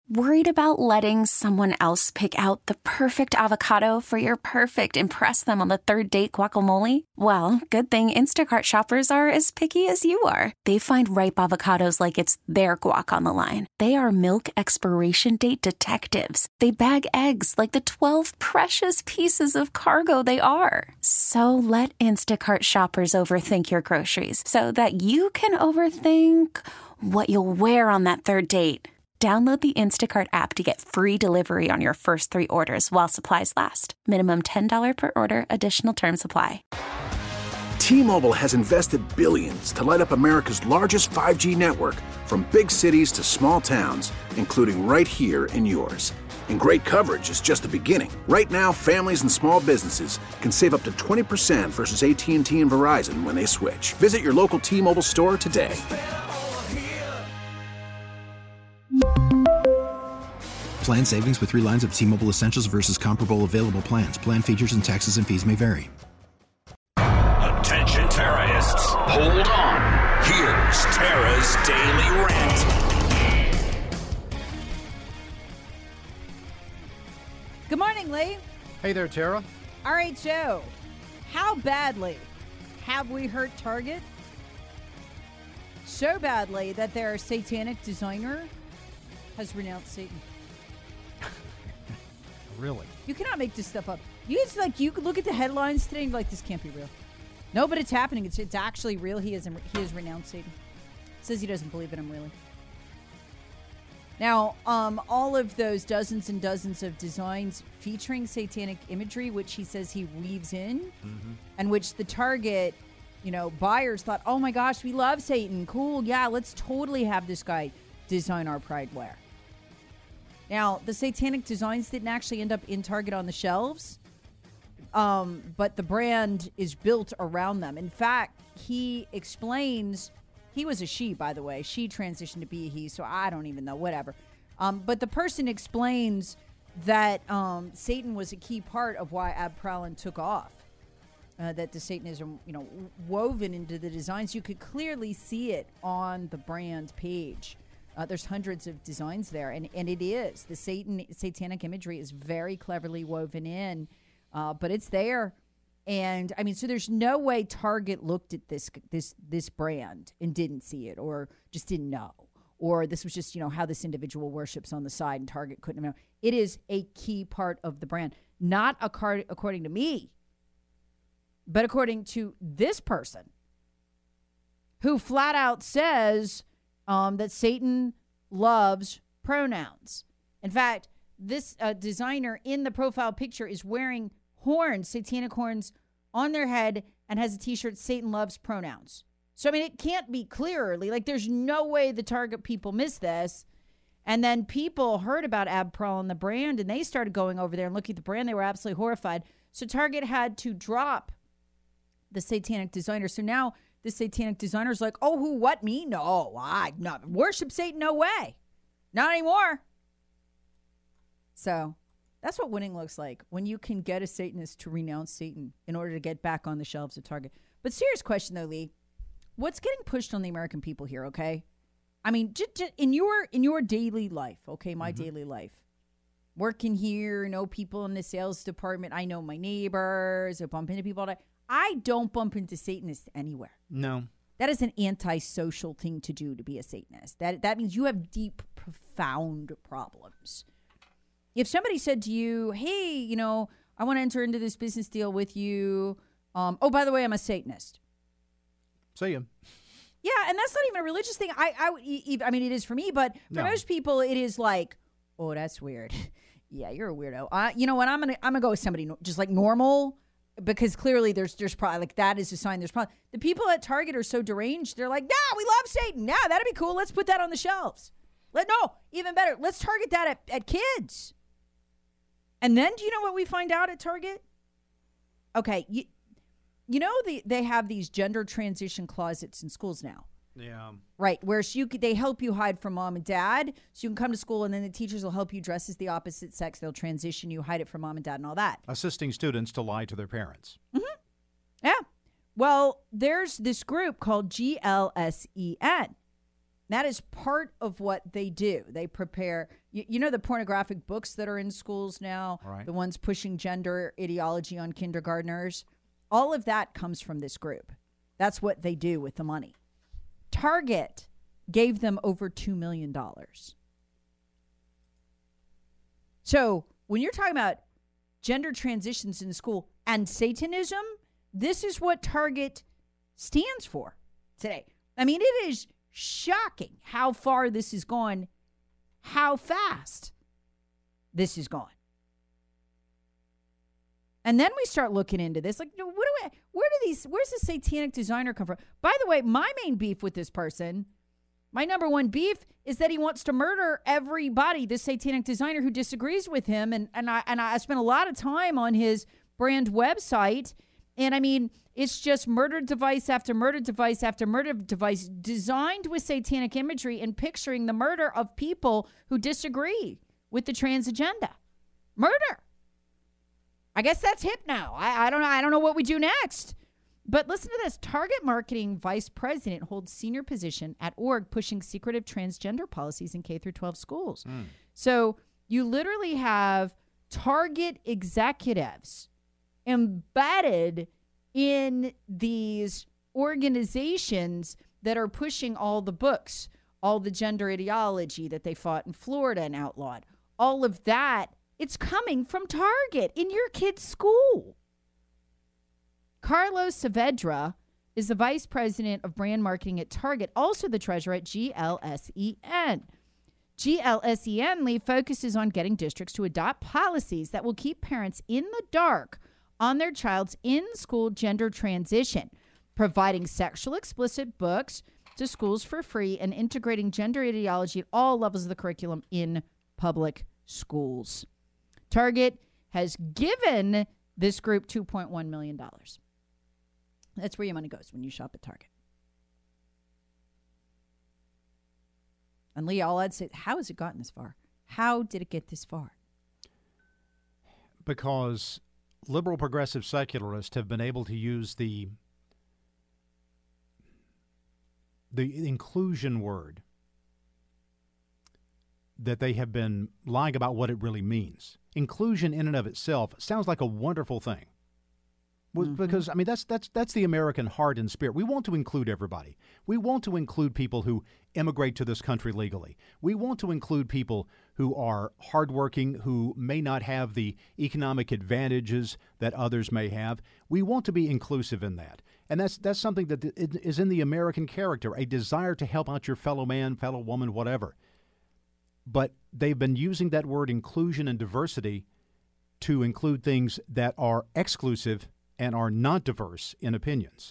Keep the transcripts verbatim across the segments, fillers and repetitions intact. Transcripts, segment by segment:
Worried about letting someone else pick out the perfect avocado for your perfect impress them on the third date guacamole? Well, good thing Instacart shoppers are as picky as you are. They find ripe avocados like it's their guac on the line. They are milk expiration date detectives. They bag eggs like the twelve precious pieces of cargo they are. So let Instacart shoppers overthink your groceries so that you can overthink what you'll wear on that third date. Download the Instacart app to get free delivery on your first three orders while supplies last. Minimum ten dollars per order. Additional terms apply. T-Mobile has invested billions to light up America's largest five G network, from big cities to small towns, including right here in yours. And great coverage is just the beginning. Right now, families and small businesses can save up to twenty percent versus A T and T and Verizon when they switch. Visit your local T-Mobile store today. Plan savings with three lines of T-Mobile Essentials versus comparable available plans. Plan features and taxes and fees may vary. Attention terrorists, hold on. Here's Tara's Daily Rant. Good morning, Lee. Hey there, Tara. All right, Joe. How badly have we hurt Target? So badly that their satanic designer has renounced Satan. Really? You cannot make this stuff up. You guys, like, you could look at the headlines today and be like, this can't be real. No, but it's happening. It's it's actually real. He is he has renounced Satan. Says he doesn't believe in him, really. Now, um, all of those dozens and dozens of designs featuring satanic imagery, which he says he weaves in, mm-hmm. and which the Target, you know, buyers thought, oh my gosh, we love Satan. Cool. Yeah, let's totally have this guy design our Pride wear. Now, the satanic designs didn't actually end up in Target on the shelves, um, but the brand is built around them. In fact, he explains, he was a she, by the way. She transitioned to be a he, so I don't even know, whatever. Um, but the person explains that um, Satan was a key part of why Ab Prowlin took off, uh, that the Satanism, you know, woven into the designs. You could clearly see it on the brand page. Uh, there's hundreds of designs there, and, and it is. The Satan satanic imagery is very cleverly woven in, uh, but it's there. And, I mean, so there's no way Target looked at this this this brand and didn't see it, or just didn't know. Or this was just, you know, how this individual worships on the side, and Target couldn't have known. It is a key part of the brand. Not a card, according to me, but according to this person, who flat out says Um, that Satan loves pronouns. In fact, this uh, designer in the profile picture is wearing horns, satanic horns, on their head, and has a T-shirt, Satan loves pronouns. So, I mean, it can't be clearer. Like, there's no way the Target people missed this. And then people heard about Ab Prowlin, the brand, and they started going over there and looking at the brand. They were absolutely horrified. So Target had to drop the satanic designer. So now the satanic designer's like, oh, who, what, me? No, I not worship Satan. No way. Not anymore. So that's what winning looks like, when you can get a Satanist to renounce Satan in order to get back on the shelves of Target. But serious question, though, Lee. What's getting pushed on the American people here, okay? I mean, just, just in your in your daily life, okay, my mm-hmm. daily life. Working here, know people in the sales department. I know my neighbors. I bump into people all day. I don't bump into Satanists anywhere. No. That is an antisocial thing to do, to be a Satanist. That that means you have deep, profound problems. If somebody said to you, hey, you know, I want to enter into this business deal with you. Um, oh, by the way, I'm a Satanist. See ya. Yeah, and that's not even a religious thing. I, I, I mean, it is for me, but for No. most people, it is like, oh, that's weird. Yeah, you're a weirdo. Uh, you know what? I'm gonna I'm gonna go with somebody no- just like normal. Because clearly there's there's probably, like, that is a sign there's probably, the people at Target are so deranged. They're like, yeah, we love Satan. Yeah, that'd be cool. Let's put that on the shelves. Let No, even better. Let's target that at, at kids. And then do you know what we find out at Target? Okay, you, you know the, they have these gender transition closets in schools now. Yeah. Right, where you could, they help you hide from mom and dad, so you can come to school, and then the teachers will help you dress as the opposite sex. They'll transition you, hide it from mom and dad, and all that. Assisting students to lie to their parents. Mm-hmm. Yeah. Well, there's this group called G L S E N. That is part of what they do. They prepare you, you know the pornographic books that are in schools now, Right. the ones pushing gender ideology on kindergartners, all of that comes from this group. That's what they do with the money. Target gave them over two million dollars. So when you're talking about gender transitions in school and Satanism, this is what Target stands for today. I mean, it is shocking how far this has gone, how fast this has gone. And then we start looking into this. Like, what do we, where do these, where's the satanic designer come from? By the way, my main beef with this person, my number one beef is that he wants to murder everybody, this satanic designer who disagrees with him. And, and I, and I spent a lot of time on his brand website. And I mean, it's just murder device after murder device after murder device designed with satanic imagery and picturing the murder of people who disagree with the trans agenda. Murder. I guess that's hip now. I, I don't know. I don't know what we do next. But listen to this. Target marketing vice president holds senior position at org pushing secretive transgender policies in K through twelve schools. Mm. So you literally have Target executives embedded in these organizations that are pushing all the books, all the gender ideology that they fought in Florida and outlawed. All of that, it's coming from Target in your kid's school. Carlos Saavedra is the vice president of brand marketing at Target, also the treasurer at G L S E N. G L S E N lead focuses on getting districts to adopt policies that will keep parents in the dark on their child's in-school gender transition, providing sexual explicit books to schools for free, and integrating gender ideology at all levels of the curriculum in public schools. Target has given this group two point one million dollars. That's where your money goes when you shop at Target. And Lee, all I'd say, how has it gotten this far? How did it get this far? Because liberal progressive secularists have been able to use the the inclusion word that they have been lying about what it really means. Inclusion in and of itself sounds like a wonderful thing. Mm-hmm. Because, I mean, that's that's that's the American heart and spirit. We want to include everybody. We want to include people who immigrate to this country legally. We want to include people who are hardworking, who may not have the economic advantages that others may have. We want to be inclusive in that. And that's that's something that is in the American character, a desire to help out your fellow man, fellow woman, whatever. But they've been using that word inclusion and diversity to include things that are exclusive and are not diverse in opinions.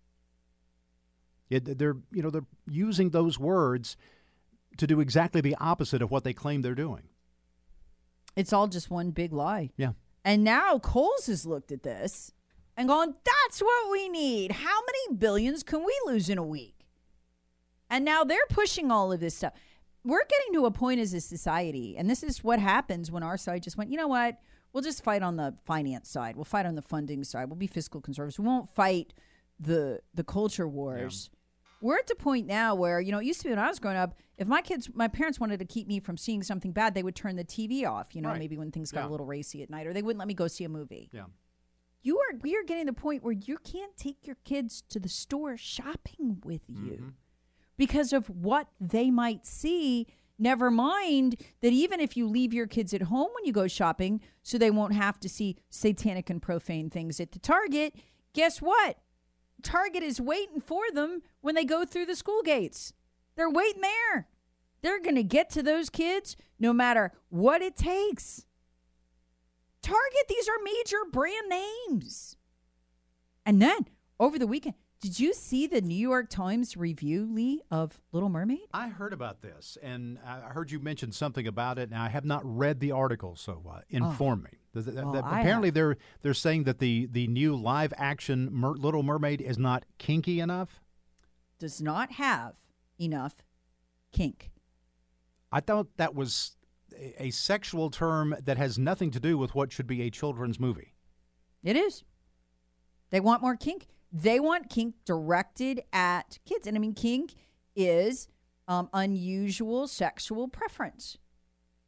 It, they're, you know, they're using those words to do exactly the opposite of what they claim they're doing. It's all just one big lie. Yeah. And now Kohl's has looked at this and gone, that's what we need. How many billions can we lose in a week? And now they're pushing all of this stuff. We're getting to a point as a society, and this is what happens when our side just went, you know what? We'll just fight on the finance side. We'll fight on the funding side. We'll be fiscal conservatives. We won't fight the the culture wars. Yeah. We're at the point now where, you know, it used to be when I was growing up, if my kids, my parents wanted to keep me from seeing something bad, they would turn the T V off, you know, right. maybe when things got yeah. a little racy at night, or they wouldn't let me go see a movie. Yeah. You are, we are getting to the point where you can't take your kids to the store shopping with you mm-hmm. because of what they might see. Never mind that even if you leave your kids at home when you go shopping so they won't have to see satanic and profane things at the Target, guess what? Target is waiting for them when they go through the school gates. They're waiting there. They're going to get to those kids no matter what it takes. Target, these are major brand names. And then over the weekend, did you see the New York Times review, Lee, of Little Mermaid? I heard about this, and I heard you mention something about it, and I have not read the article, so uh, inform oh. me. That, that, well, that, apparently, they're they're saying that the, the new live-action Mer- Little Mermaid is not kinky enough? Does not have enough kink. I thought that was a, a sexual term that has nothing to do with what should be a children's movie. It is. They want more kink. They want kink directed at kids. And I mean, kink is um, unusual sexual preference.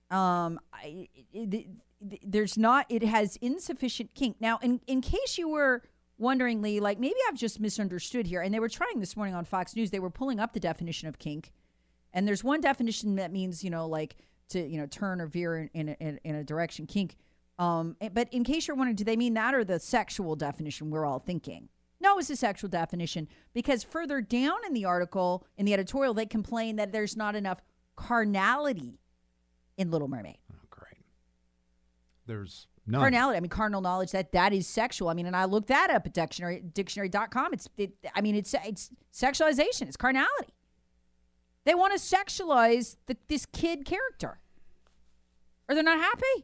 Um, I, it, it, it, there's not. It has insufficient kink. Now, in in case you were wondering, Lee, like maybe I've just misunderstood here. And they were trying this morning on Fox News. They were pulling up the definition of kink, and there's one definition that means you know like to you know turn or veer in in a, in a direction. Kink. Um, but in case you're wondering, do they mean that or the sexual definition we're all thinking? No, it's a sexual definition because further down in the article, in the editorial, they complain that there's not enough carnality in Little Mermaid. Oh, great. There's none. Carnality. I mean, carnal knowledge, that that is sexual. I mean, and I looked that up at dictionary dictionary dot com. It's, it, I mean, it's it's sexualization. It's carnality. They want to sexualize the, this kid character. Or they're not happy.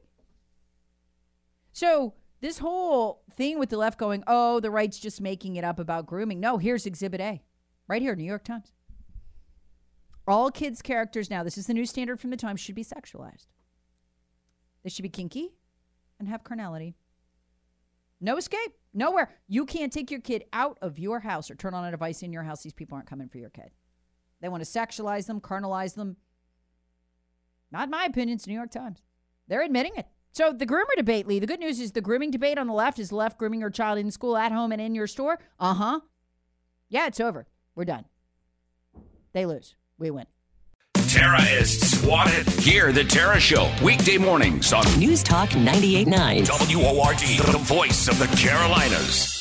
So this whole thing with the left going, oh, the right's just making it up about grooming. No, here's Exhibit A. Right here, New York Times. All kids' characters now, this is the new standard from the Times, should be sexualized. They should be kinky and have carnality. No escape. Nowhere. You can't take your kid out of your house or turn on a device in your house. These people aren't coming for your kid. They want to sexualize them, carnalize them. Not my opinion. It's New York Times. They're admitting it. So the groomer debate, Lee, the good news is the grooming debate on the left is left grooming your child in school, at home, and in your store. Uh-huh. Yeah, it's over. We're done. They lose. We win. Tara is swatted. Hear the Tara Show weekday mornings on News Talk ninety-eight point nine. W O R D, the voice of the Carolinas.